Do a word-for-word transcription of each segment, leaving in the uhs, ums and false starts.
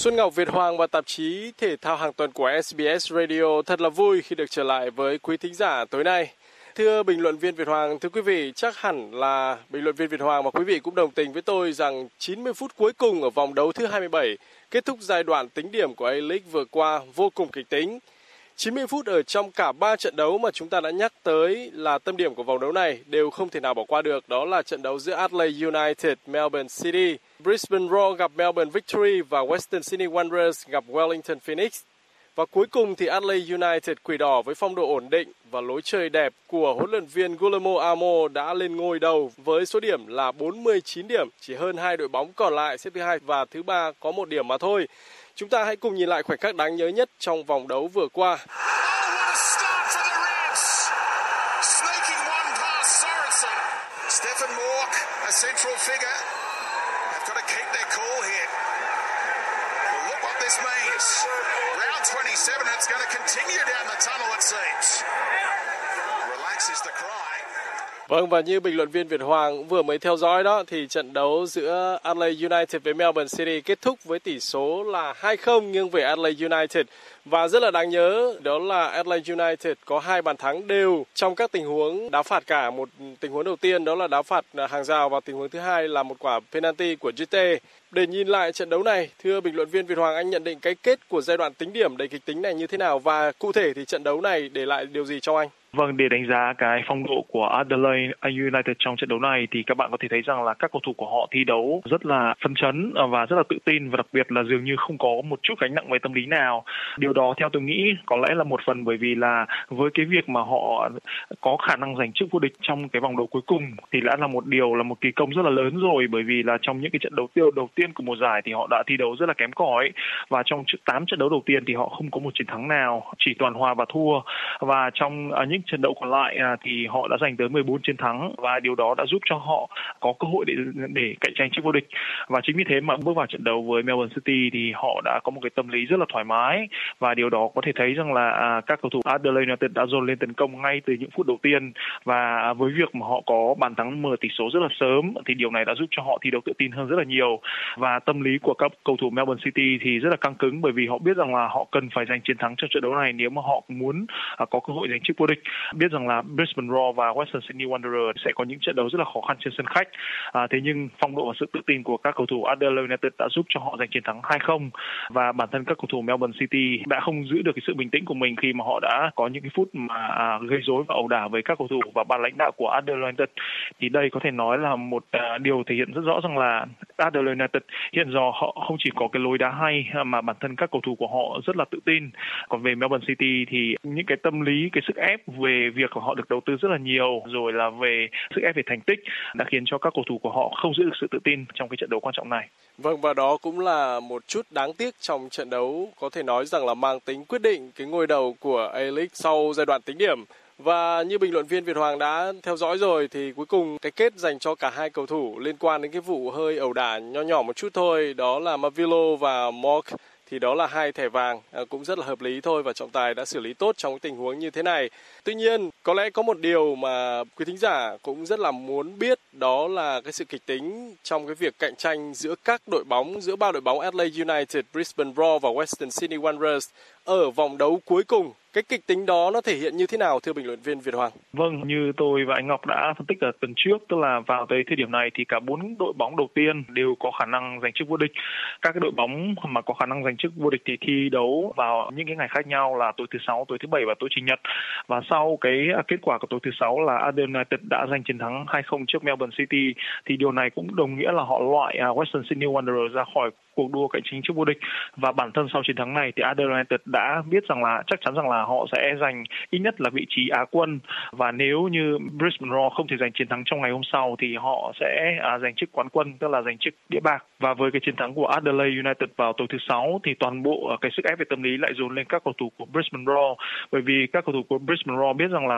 Xuân Ngọc, Việt Hoàng và tạp chí Thể thao hàng tuần của ét bê ét Radio thật là vui khi được trở lại với quý thính giả tối nay. Thưa bình luận viên Việt Hoàng, thưa quý vị, chắc hẳn là bình luận viên Việt Hoàng và quý vị cũng đồng tình với tôi rằng chín mươi phút cuối cùng ở vòng đấu thứ hai mươi bảy, kết thúc giai đoạn tính điểm của A-League vừa qua vô cùng kịch tính. chín mươi phút ở trong cả ba trận đấu mà chúng ta đã nhắc tới là tâm điểm của vòng đấu này đều không thể nào bỏ qua được. Đó là trận đấu giữa Adelaide United, Melbourne City, Brisbane Roar gặp Melbourne Victory và Western Sydney Wanderers gặp Wellington Phoenix. Và cuối cùng thì Adelaide United Quỷ Đỏ với phong độ ổn định và lối chơi đẹp của huấn luyện viên Guillermo Amo đã lên ngôi đầu với số điểm là bốn mươi chín điểm, chỉ hơn hai đội bóng còn lại xếp thứ hai và thứ ba có một điểm mà thôi. Chúng ta hãy cùng nhìn lại khoảnh khắc đáng nhớ nhất trong vòng đấu vừa qua. Vâng, và như bình luận viên Việt Hoàng vừa mới theo dõi đó thì trận đấu giữa Adelaide United với Melbourne City kết thúc với tỷ số là hai không nghiêng về Adelaide United. Và rất là đáng nhớ đó là Adelaide United có hai bàn thắng đều trong các tình huống đá phạt cả. Một tình huống đầu tiên đó là đá phạt hàng rào và tình huống thứ hai là một quả penalty của Jute. Để nhìn lại trận đấu này, thưa bình luận viên Việt Hoàng, anh nhận định cái kết của giai đoạn tính điểm đầy kịch tính này như thế nào và cụ thể thì trận đấu này để lại điều gì cho anh? Vâng, để đánh giá cái phong độ của Adelaide United trong trận đấu này thì các bạn có thể thấy rằng là các cầu thủ của họ thi đấu rất là phấn chấn và rất là tự tin, và đặc biệt là dường như không có một chút gánh nặng về tâm lý nào. Điều đó theo tôi nghĩ có lẽ là một phần bởi vì là với cái việc mà họ có khả năng giành chức vô địch trong cái vòng đấu cuối cùng thì đã là một điều, là một kỳ công rất là lớn rồi, bởi vì là trong những cái trận đấu tiêu đầu tiên của mùa giải thì họ đã thi đấu rất là kém cỏi, và trong tám trận đấu đầu tiên thì họ không có một chiến thắng nào, chỉ toàn hòa và thua. Và trong những trận đấu còn lại thì họ đã giành tới mười bốn chiến thắng, và điều đó đã giúp cho họ có cơ hội để để cạnh tranh chức vô địch. Và chính vì thế mà bước vào trận đấu với Melbourne City thì họ đã có một cái tâm lý rất là thoải mái, và điều đó có thể thấy rằng là các cầu thủ Adelaide United đã dồn lên tấn công ngay từ những phút đầu tiên, và với việc mà họ có bàn thắng mở tỷ số rất là sớm thì điều này đã giúp cho họ thi đấu tự tin hơn rất là nhiều. Và tâm lý của các cầu thủ Melbourne City thì rất là căng cứng, bởi vì họ biết rằng là họ cần phải giành chiến thắng trong trận đấu này nếu mà họ muốn có cơ hội giành chức vô địch. Biết rằng là Brisbane Roar và Western Sydney Wanderers sẽ có những trận đấu rất là khó khăn trên sân khách. À, thế nhưng phong độ và sự tự tin của các cầu thủ Adelaide United đã giúp cho họ giành chiến thắng hai không, và bản thân các cầu thủ Melbourne City đã không giữ được cái sự bình tĩnh của mình khi mà họ đã có những cái phút mà à, gây rối và ẩu đả với các cầu thủ và ban lãnh đạo của Adelaide United. Thì đây có thể nói là một à, điều thể hiện rất rõ rằng là Adelaide United hiện giờ họ không chỉ có cái lối đá hay mà bản thân các cầu thủ của họ rất là tự tin. Còn về Melbourne City thì những cái tâm lý, cái sức ép về việc họ được đầu tư rất là nhiều, rồi là về sức ép về thành tích đã khiến cho các cầu thủ của họ không giữ được sự tự tin trong cái trận đấu quan trọng này. Vâng, và đó cũng là một chút đáng tiếc trong trận đấu có thể nói rằng là mang tính quyết định cái ngôi đầu của A-League sau giai đoạn tính điểm. Và như bình luận viên Việt Hoàng đã theo dõi rồi thì cuối cùng cái kết dành cho cả hai cầu thủ liên quan đến cái vụ hơi ẩu đả nho nhỏ một chút thôi, đó là Mavilo và Mork, thì đó là hai thẻ vàng cũng rất là hợp lý thôi, và trọng tài đã xử lý tốt trong tình huống như thế này. Tuy nhiên, có lẽ có một điều mà quý thính giả cũng rất là muốn biết, đó là cái sự kịch tính trong cái việc cạnh tranh giữa các đội bóng, giữa ba đội bóng Adelaide United, Brisbane Roar và Western Sydney Wanderers ở vòng đấu cuối cùng. Cái kịch tính đó nó thể hiện như thế nào thưa bình luận viên Việt Hoàng? Vâng, như tôi và anh Ngọc đã phân tích ở tuần trước, tức là vào tới thời điểm này thì cả bốn đội bóng đầu tiên đều có khả năng giành chức vô địch. Các cái đội bóng mà có khả năng giành chức vô địch thì thi đấu vào những cái ngày khác nhau là tối thứ sáu, tối thứ bảy và tối chủ nhật. Và sau cái kết quả của tối thứ sáu là Adelaide United đã giành chiến thắng hai không trước Melbourne City, thì điều này cũng đồng nghĩa là họ loại Western Sydney Wanderers ra khỏi cuộc đua cạnh tranh chức vô địch. Và bản thân sau chiến thắng này thì Adelaide United đã biết rằng là chắc chắn rằng là họ sẽ giành ít nhất là vị trí Á quân, và nếu như Brisbane Roar không thể giành chiến thắng trong ngày hôm sau thì họ sẽ à, giành chức quán quân, tức là giành chức đĩa bạc. Và với cái chiến thắng của Adelaide United vào tối thứ sáu thì toàn bộ cái sức ép về tâm lý lại dồn lên các cầu thủ của Brisbane Roar, bởi vì các cầu thủ của Brisbane Roar biết rằng là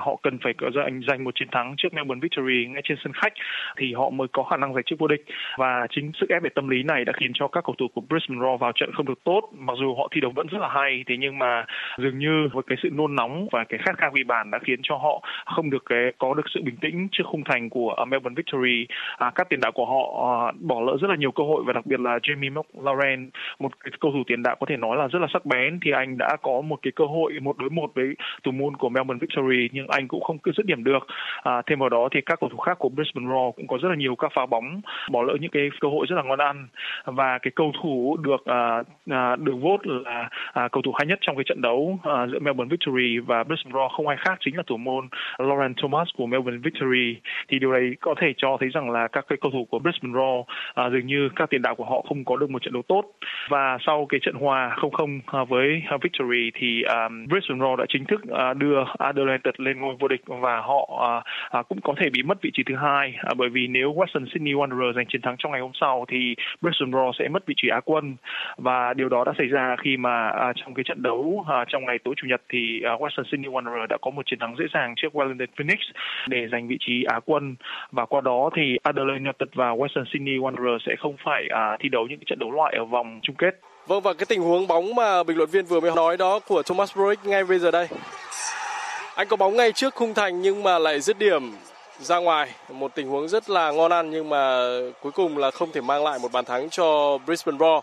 họ cần phải có giành giành một chiến thắng trước Melbourne Victory ngay trên sân khách thì họ mới có khả năng giành chức vô địch. Và chính sức ép về tâm lý này đã khiến cho các cầu thủ của Brisbane Roar vào trận không được tốt. Mặc dù họ thi đấu vẫn rất là hay, thế nhưng mà dường như với cái sự nôn nóng và cái khát khao ghi bàn đã khiến cho họ không được cái có được sự bình tĩnh trước khung thành của uh, Melbourne Victory. À, các tiền đạo của họ uh, bỏ lỡ rất là nhiều cơ hội, và đặc biệt là Jamie McLaren, một cái cầu thủ tiền đạo có thể nói là rất là sắc bén, thì anh đã có một cái cơ hội một đối một với thủ môn của Melbourne Victory nhưng anh cũng không cứ dứt điểm được. À, thêm vào đó thì các cầu thủ khác của Brisbane Roar cũng có rất là nhiều các pha bóng, bỏ lỡ những cái cơ hội rất là ngon ăn. Và cái cầu thủ được uh, uh, được vote là uh, cầu thủ hay nhất trong cái trận đấu uh, giữa Melbourne Victory và Brisbane Roar không ai khác chính là thủ môn Lauren Thomas của Melbourne Victory. Thì điều đấy có thể cho thấy rằng là các cái cầu thủ của Brisbane Roar uh, dường như các tiền đạo của họ không có được một trận đấu tốt. Và sau cái trận hòa không không uh, với uh, Victory thì um, Brisbane Roar đã chính thức uh, đưa Adelaide lên ngôi vô địch, và họ uh, uh, cũng có thể bị mất vị trí thứ hai, uh, bởi vì nếu Western Sydney Wanderers giành chiến thắng trong ngày hôm sau thì Brisbane Roar sẽ mất vị trí Á quân. Và điều đó đã xảy ra khi mà uh, trong cái trận đấu uh, trong ngày tối chủ nhật thì uh, Western Sydney Wanderers đã có một chiến thắng dễ dàng trước Wellington Phoenix để giành vị trí Á quân, và qua đó thì Adelaide United và Western Sydney Wanderers sẽ không phải uh, thi đấu những cái trận đấu loại ở vòng chung kết. Vâng, và cái tình huống bóng mà bình luận viên vừa mới nói đó của Thomas Broik ngay bây giờ đây. Anh có bóng ngay trước khung thành nhưng mà lại dứt điểm ra ngoài. Một tình huống rất là ngon ăn nhưng mà cuối cùng là không thể mang lại một bàn thắng cho Brisbane Roar.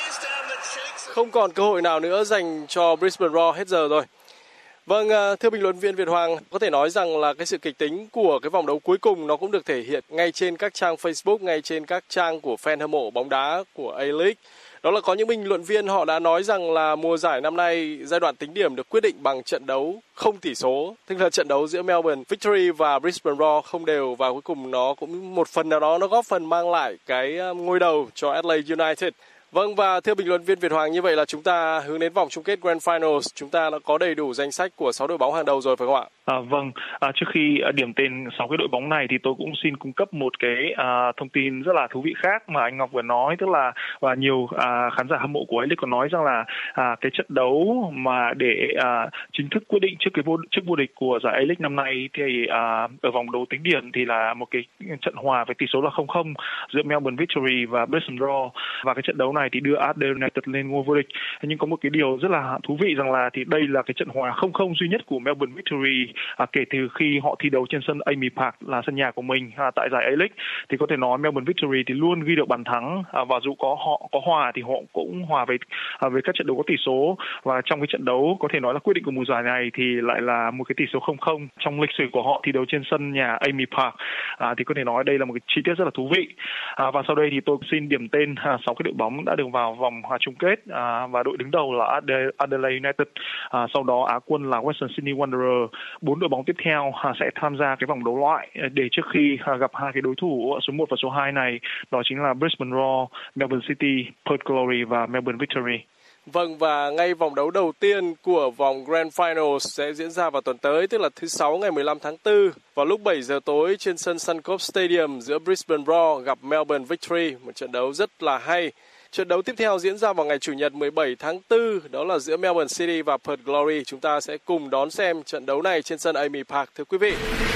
Không còn cơ hội nào nữa dành cho Brisbane Roar, hết giờ rồi. Vâng, thưa bình luận viên Việt Hoàng, có thể nói rằng là cái sự kịch tính của cái vòng đấu cuối cùng nó cũng được thể hiện ngay trên các trang Facebook, ngay trên các trang của fan hâm mộ bóng đá của A-League. Đó là có những bình luận viên họ đã nói rằng là mùa giải năm nay giai đoạn tính điểm được quyết định bằng trận đấu không tỷ số, tức là trận đấu giữa Melbourne Victory và Brisbane Roar không đều, và cuối cùng nó cũng một phần nào đó nó góp phần mang lại cái ngôi đầu cho Adelaide United. Vâng, và thưa bình luận viên Việt Hoàng, như vậy là chúng ta hướng đến vòng chung kết Grand Finals, chúng ta đã có đầy đủ danh sách của sáu đội bóng hàng đầu rồi phải không ạ? À, vâng, à, trước khi à, điểm tên sáu cái đội bóng này thì tôi cũng xin cung cấp một cái à, thông tin rất là thú vị khác mà anh Ngọc vừa nói, tức là và nhiều à, khán giả hâm mộ của A-League còn nói rằng là à, cái trận đấu mà để à, chính thức quyết định trước cái vô chức vô địch của giải A-League năm nay thì à, ở vòng đấu tính điểm thì là một cái trận hòa với tỷ số là không không giữa Melbourne Victory và Brisbane Roar, và cái trận đấu này thì đưa Adelaide United lên ngôi vô địch. Nhưng có một cái điều rất là thú vị rằng là thì đây là cái trận hòa không không duy nhất của Melbourne Victory à, kể từ khi họ thi đấu trên sân Amy Park là sân nhà của mình à, tại giải A-League. Thì có thể nói Melbourne Victory thì luôn ghi được bàn thắng, à, và dù có họ có hòa thì họ cũng hòa với à, với các trận đấu có tỷ số, và trong cái trận đấu có thể nói là quyết định của mùa giải này thì lại là một cái tỷ số không không trong lịch sử của họ thi đấu trên sân nhà Amy Park. À, thì có thể nói đây là một cái chi tiết rất là thú vị. À, và sau đây thì tôi xin điểm tên à, sáu cái đội bóng đã được vào vòng hòa chung kết, à, và đội đứng đầu là Adelaide United, à, sau đó Á quân là Western Sydney Wanderers. Bốn đội bóng tiếp theo à, sẽ tham gia cái vòng đấu loại để trước khi à, gặp hai cái đối thủ số một và số hai này, đó chính là Brisbane Roar, Melbourne City, Perth Glory và Melbourne Victory. Vâng, và ngay vòng đấu đầu tiên của vòng Grand Finals sẽ diễn ra vào tuần tới, tức là thứ Sáu ngày mười lăm tháng tư vào lúc bảy giờ tối trên sân Suncorp Stadium giữa Brisbane Roar gặp Melbourne Victory, một trận đấu rất là hay. Trận đấu tiếp theo diễn ra vào ngày Chủ nhật mười bảy tháng tư, đó là giữa Melbourne City và Perth Glory. Chúng ta sẽ cùng đón xem trận đấu này trên sân Amy Park, thưa quý vị.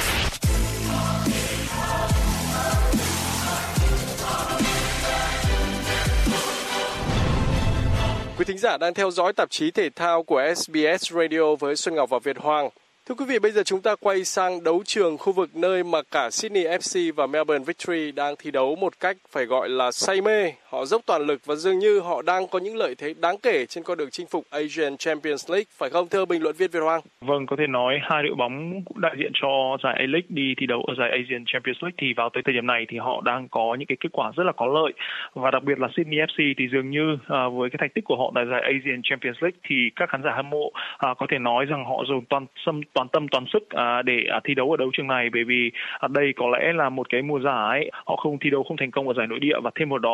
Quý thính giả đang theo dõi tạp chí thể thao của ét bê ét Radio với Xuân Ngọc và Việt Hoàng. Thưa quý vị, bây giờ chúng ta quay sang đấu trường khu vực nơi mà cả Sydney ép xê và Melbourne Victory đang thi đấu một cách phải gọi là say mê. Họ dốc toàn lực và dường như họ đang có những lợi thế đáng kể trên con đường chinh phục Asian Champions League, phải không thưa bình luận viên Việt Hoàng? Vâng, có thể nói hai đội bóng cũng đại diện cho giải A-League đi thi đấu ở giải Asian Champions League thì vào tới thời điểm này thì họ đang có những cái kết quả rất là có lợi, và đặc biệt là Sydney ép xê thì dường như à, với cái thành tích của họ tại giải Asian Champions League thì các khán giả hâm mộ à, có thể nói rằng họ dồn toàn tâm toàn tâm toàn sức à, để à, thi đấu ở đấu trường này, bởi vì à, đây có lẽ là một cái mùa giải họ không thi đấu không thành công ở giải nội địa, và thêm vào đó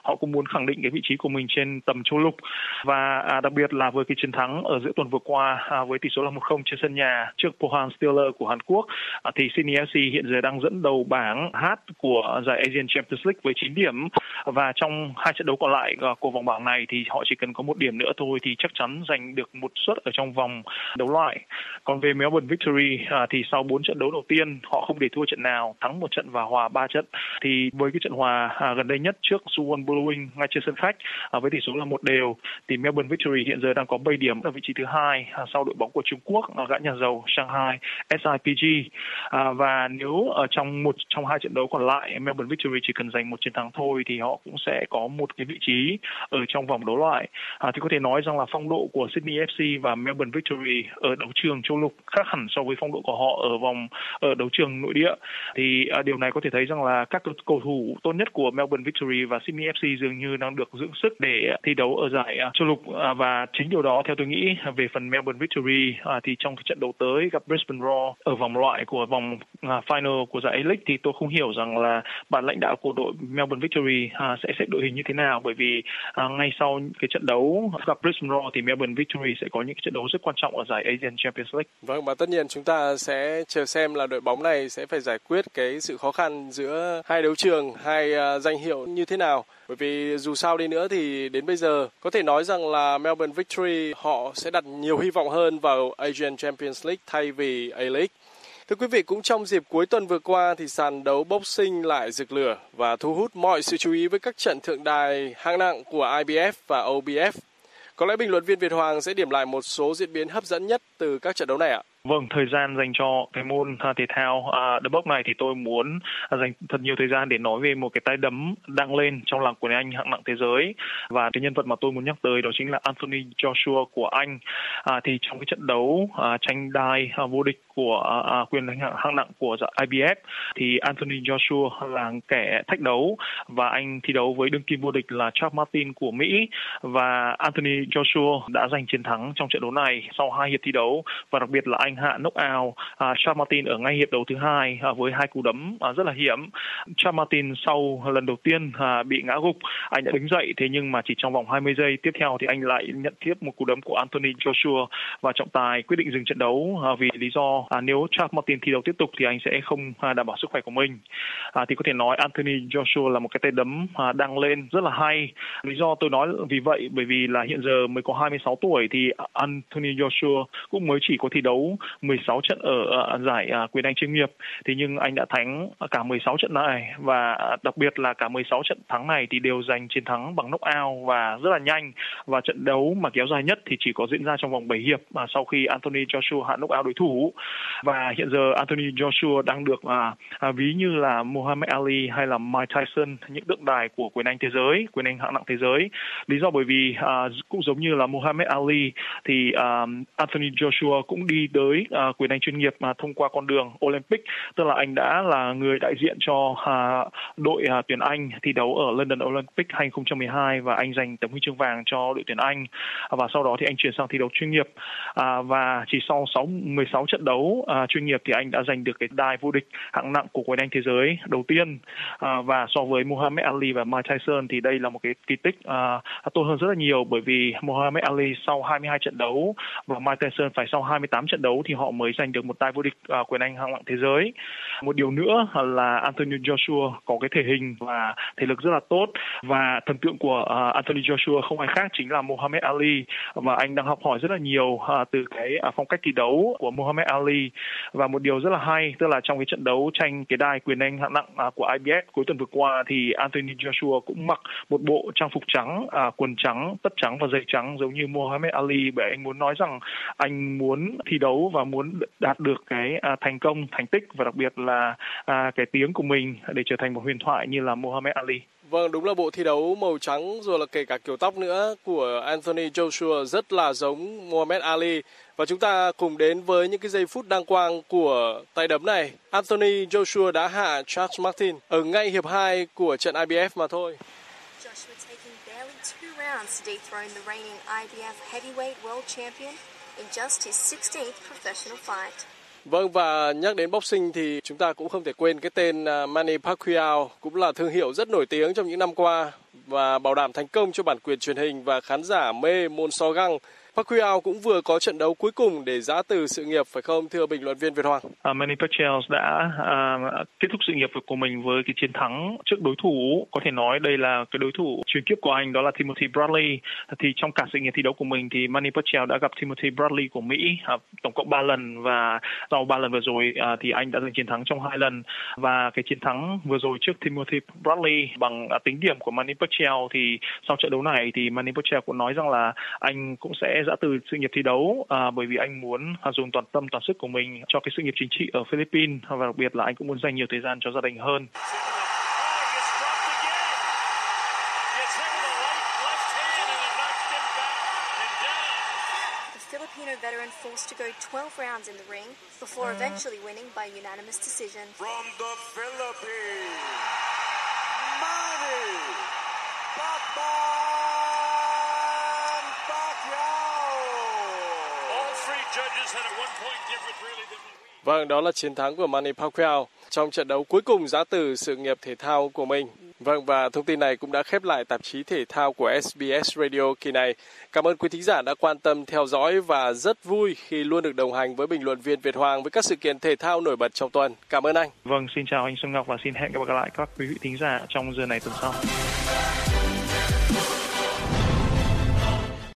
họ cũng muốn khẳng định cái vị trí của mình trên tầm châu lục. Và à, đặc biệt là với cái chiến thắng ở giữa tuần vừa qua à, với tỷ số là một không trên sân nhà trước Pohang Steelers của Hàn Quốc, à, thì Sydney ép xê hiện giờ đang dẫn đầu bảng H của giải Asian Champions League với chín điểm. Và trong hai trận đấu còn lại của vòng bảng này thì họ chỉ cần có một điểm nữa thôi thì chắc chắn giành được một suất ở trong vòng đấu loại. Còn về Melbourne Victory à, thì sau bốn trận đấu đầu tiên họ không để thua trận nào, thắng một trận và hòa ba trận. Thì với cái trận hòa à, gần đây nhất trước Suwon Bluewing ngay trên sân khách à, với tỷ số là một đều, thì Melbourne Victory hiện giờ đang có bảy điểm ở vị trí thứ hai à, sau đội bóng của Trung Quốc à, gã nhà giàu Shanghai ét i pê giê. À, và nếu ở trong một trong hai trận đấu còn lại Melbourne Victory chỉ cần giành một chiến thắng thôi thì họ cũng sẽ có một cái vị trí ở trong vòng đấu loại. À, thì có thể nói rằng là phong độ của Sydney ép xê và Melbourne Victory ở đấu trường châu lục khác hẳn so với phong độ của họ ở vòng ở đấu trường nội địa. Thì à, điều này có thể thấy rằng là các cầu thủ tốt nhất của Melbourne Victory và Sydney ép xê dường như đang được dưỡng sức để thi đấu ở giải à, châu lục. À, và chính điều đó theo tôi nghĩ về phần Melbourne Victory à, thì trong cái trận đấu tới gặp Brisbane Roar ở vòng loại của vòng à, final của giải A-League thì tôi không hiểu rằng là ban lãnh đạo của đội Melbourne Victory à, sẽ xếp đội hình như thế nào, bởi vì à, ngay sau cái trận đấu gặp Brisbane Roar thì Melbourne Victory sẽ có những cái trận đấu rất quan trọng ở giải Asian Champions League. Vâng, và tất nhiên chúng ta sẽ chờ xem là đội bóng này sẽ phải giải quyết cái sự khó khăn giữa hai đấu trường, hai uh, danh hiệu như thế nào. Bởi vì dù sao đi nữa thì đến bây giờ có thể nói rằng là Melbourne Victory họ sẽ đặt nhiều hy vọng hơn vào Asian Champions League thay vì A-League. Thưa quý vị, cũng trong dịp cuối tuần vừa qua thì sàn đấu boxing lại rực lửa và thu hút mọi sự chú ý với các trận thượng đài hạng nặng của I B F và O B F. Có lẽ bình luận viên Việt Hoàng sẽ điểm lại một số diễn biến hấp dẫn nhất từ các trận đấu này ạ. Vâng, thời gian dành cho cái môn thể thao uh, đấm bốc này thì tôi muốn uh, dành thật nhiều thời gian để nói về một cái tay đấm đang lên trong làng quần Anh hạng nặng thế giới. Và cái nhân vật mà tôi muốn nhắc tới đó chính là Anthony Joshua của Anh. Uh, thì trong cái trận đấu uh, tranh đai uh, vô địch của uh, quyền hạng, hạng nặng của I B F thì Anthony Joshua là kẻ thách đấu và anh thi đấu với đương kim vô địch là Charles Martin của Mỹ. Và Anthony Joshua đã giành chiến thắng trong trận đấu này sau hai hiệp thi đấu, và đặc biệt là anh hạ knock-out uh, Charles Martin ở ngay hiệp đấu thứ hai uh, với hai cú đấm uh, rất là hiểm. Charles Martin sau lần đầu tiên uh, bị ngã gục, anh đã đứng dậy, thế nhưng mà chỉ trong vòng hai mươi giây tiếp theo thì anh lại nhận tiếp một cú đấm của Anthony Joshua và trọng tài quyết định dừng trận đấu uh, vì lý do uh, nếu Charles Martin thi đấu tiếp tục thì anh sẽ không uh, đảm bảo sức khỏe của mình. Uh, thì có thể nói Anthony Joshua là một cái tay đấm uh, đang lên rất là hay. Lý do tôi nói vì vậy bởi vì là hiện giờ mới có hai mươi sáu tuổi thì Anthony Joshua cũng mới chỉ có thi đấu mười sáu trận ở uh, giải uh, quyền Anh chuyên nghiệp, thế nhưng anh đã thắng cả mười sáu trận này, và đặc biệt là cả mười sáu trận thắng này thì đều giành chiến thắng bằng knock-out và rất là nhanh. Và trận đấu mà kéo dài nhất thì chỉ có diễn ra trong vòng bảy hiệp mà sau khi Anthony Joshua hạ knock-out đối thủ. Và hiện giờ Anthony Joshua đang được uh, uh, ví như là Muhammad Ali hay là Mike Tyson, những tượng đài của quyền Anh thế giới, quyền Anh hạng nặng thế giới. Lý do bởi vì uh, cũng giống như là Muhammad Ali thì uh, Anthony Joshua cũng đi tới uh, quyền Anh chuyên nghiệp mà thông qua con đường Olympic, tức là anh đã là người đại diện cho uh, đội uh, tuyển Anh thi đấu ở London Olympic hai không một hai và anh giành tấm huy chương vàng cho đội tuyển Anh, uh, và sau đó thì anh chuyển sang thi đấu chuyên nghiệp, uh, và chỉ sau mười sáu trận đấu uh, chuyên nghiệp thì anh đã giành được cái đai vô địch hạng nặng của quyền Anh thế giới đầu tiên, uh, và so với Muhammad Ali và Mike Tyson thì đây là một cái kỳ tích uh, tốt hơn rất là nhiều, bởi vì Muhammad Ali sau hai mươi hai trận đấu và Mike Tyson phải sau hai mươi tám trận đấu thì họ mới giành được một đai vô địch uh, quyền Anh hạng nặng thế giới. Một điều nữa là Anthony Joshua có cái thể hình và thể lực rất là tốt, và thần tượng của uh, Anthony Joshua không ai khác chính là Muhammad Ali, và anh đang học hỏi rất là nhiều uh, từ cái uh, phong cách thi đấu của Muhammad Ali. Và một điều rất là hay, tức là trong cái trận đấu tranh cái đai quyền Anh hạng nặng uh, của I B F cuối tuần vừa qua thì Anthony Joshua cũng mặc một bộ trang phục trắng, uh, quần trắng, tất trắng và giày trắng giống như Muhammad Ali, bởi anh muốn nói rằng anh muốn thi đấu và muốn đạt được cái uh, thành công, thành tích và đặc biệt là uh, cái tiếng của mình để trở thành một huyền thoại như là Muhammad Ali. Vâng, đúng là bộ thi đấu màu trắng rồi là kể cả kiểu tóc nữa của Anthony Joshua rất là giống Muhammad Ali. Và chúng ta cùng đến với những cái giây phút đăng quang của tay đấm này. Anthony Joshua đã hạ Charles Martin ở ngay hiệp hai của trận I B F mà thôi. Joshua taking barely two rounds to dethrone the reigning I B F heavyweight world champion in just his sixteenth professional fight. Vâng, và nhắc đến boxing thì chúng ta cũng không thể quên cái tên Manny Pacquiao, cũng là thương hiệu rất nổi tiếng trong những năm qua. và bảo đảm thành công cho bản quyền truyền hình và khán giả mê môn so găng. Pacquiao cũng vừa có trận đấu cuối cùng để giã từ sự nghiệp, phải không thưa bình luận viên Việt Hoàng? Uh, Manny Pacquiao đã uh, kết thúc sự nghiệp của mình với cái chiến thắng trước đối thủ, có thể nói đây là cái đối thủ truyền kiếp của anh, đó là Timothy Bradley. Thì trong cả sự nghiệp thi đấu của mình thì Manny Pacquiao đã gặp Timothy Bradley của Mỹ uh, tổng cộng ba lần, và sau ba lần vừa rồi uh, thì anh đã giành chiến thắng trong hai lần. Và cái chiến thắng vừa rồi trước Timothy Bradley bằng uh, tính điểm của Manny Pacquiao, thì sau trận đấu này thì Manny Pacquiao cũng nói rằng là anh cũng sẽ giã từ sự nghiệp thi đấu, à, bởi vì anh muốn à, dùng toàn tâm toàn sức của mình cho cái sự nghiệp chính trị ở Philippines, và đặc biệt là anh cũng muốn dành nhiều thời gian cho gia đình hơn. The Filipino veteran forced to go twelve rounds in the ring before eventually winning by unanimous decision. From the Philippines, Manny Pacquiao. Vâng, đó là chiến thắng của Manny Pacquiao trong trận đấu cuối cùng giã từ sự nghiệp thể thao của mình. Vâng, và thông tin này cũng đã khép lại tạp chí thể thao của ét bê ét Radio kỳ này. Cảm ơn quý thính giả đã quan tâm theo dõi và rất vui khi luôn được đồng hành với bình luận viên Việt Hoàng với các sự kiện thể thao nổi bật trong tuần. Cảm ơn anh. Vâng, xin chào anh Xuân Ngọc và xin hẹn gặp lại các quý vị thính giả trong giờ này tuần sau.